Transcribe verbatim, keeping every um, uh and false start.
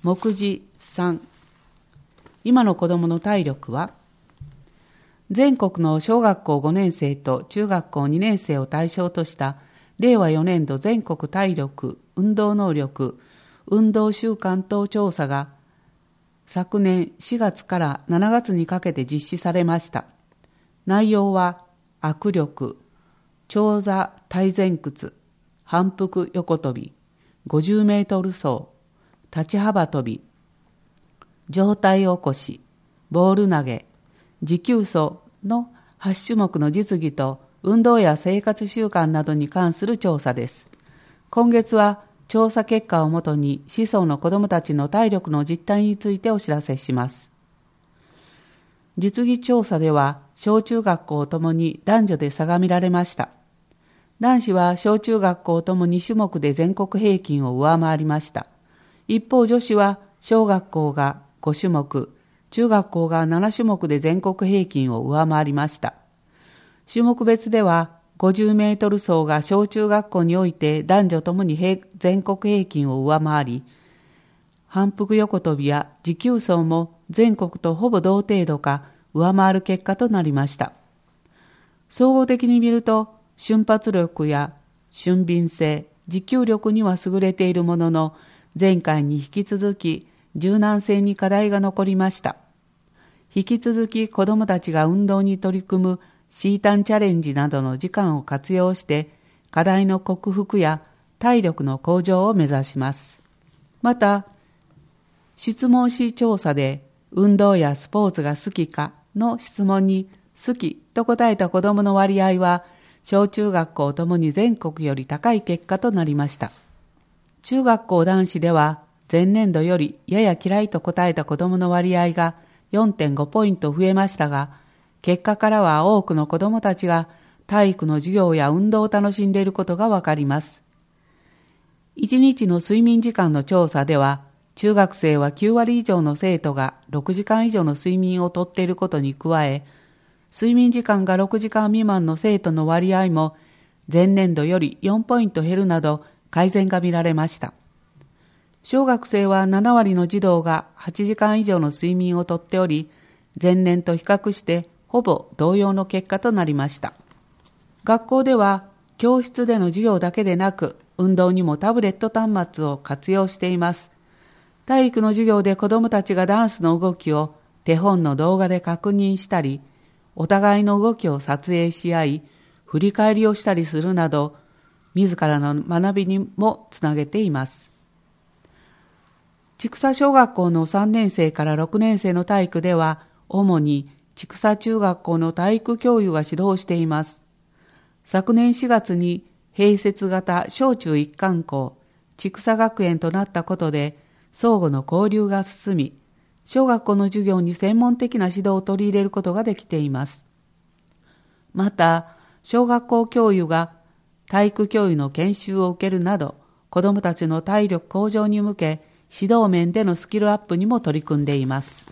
目次さん、今の子どもの体力は、全国の小学校ごねん生と中学校にねん生を対象としたれいわよねんど全国体力、運動能力、運動習慣等調査が昨年しがつからしちがつにかけて実施されました。内容は握力、長座体前屈、反復横跳び、ごじゅうメートル走、立ち幅跳び、上体起こし、ボール投げ、持久走のはちしゅもくの実技と運動や生活習慣などに関する調査です。今月は調査結果をもとに子孫の子どもたちの体力の実態についてお知らせします。実技調査では小中学校ともに男女で差が見られました。男子は小中学校ともに種目で全国平均を上回りました。一方女子は小学校がご種目、中学校がなな種目で全国平均を上回りました。種目別ではごじゅうメートル走が小中学校において男女ともに全国平均を上回り、反復横跳びや持久走も全国とほぼ同程度か上回る結果となりました。総合的に見ると瞬発力や俊敏性、持久力には優れているものの、前回に引き続き柔軟性に課題が残りました。引き続き子どもたちが運動に取り組むシータンチャレンジなどの時間を活用して課題の克服や体力の向上を目指します。また、質問紙調査で運動やスポーツが好きかの質問に好きと答えた子どもの割合は小中学校ともに全国より高い結果となりました。中学校男子では前年度よりやや嫌いと答えた子どもの割合が よんてんご ポイント増えましたが、結果からは多くの子どもたちが体育の授業や運動を楽しんでいることがわかります。いちにちの睡眠時間の調査では、中学生はきゅうわり以上の生徒がろくじかん以上の睡眠をとっていることに加え、睡眠時間がろくじかん未満の生徒の割合も前年度よりよんポイント減るなど改善が見られました。小学生はななわりの児童がはちじかん以上の睡眠をとっており、前年と比較してほぼ同様の結果となりました。学校では教室での授業だけでなく、運動にもタブレット端末を活用しています。体育の授業で子どもたちがダンスの動きを手本の動画で確認したり、お互いの動きを撮影し合い、振り返りをしたりするなど、自らの学びにもつなげています。千種小学校のさんねん生からろくねん生の体育では、主に千種中学校の体育教諭が指導しています。昨年しがつに併設型小中一貫校、千種学園となったことで、相互の交流が進み、小学校の授業に専門的な指導を取り入れることができています。また、小学校教諭が体育教諭の研修を受けるなど、子どもたちの体力向上に向け、指導面でのスキルアップにも取り組んでいます。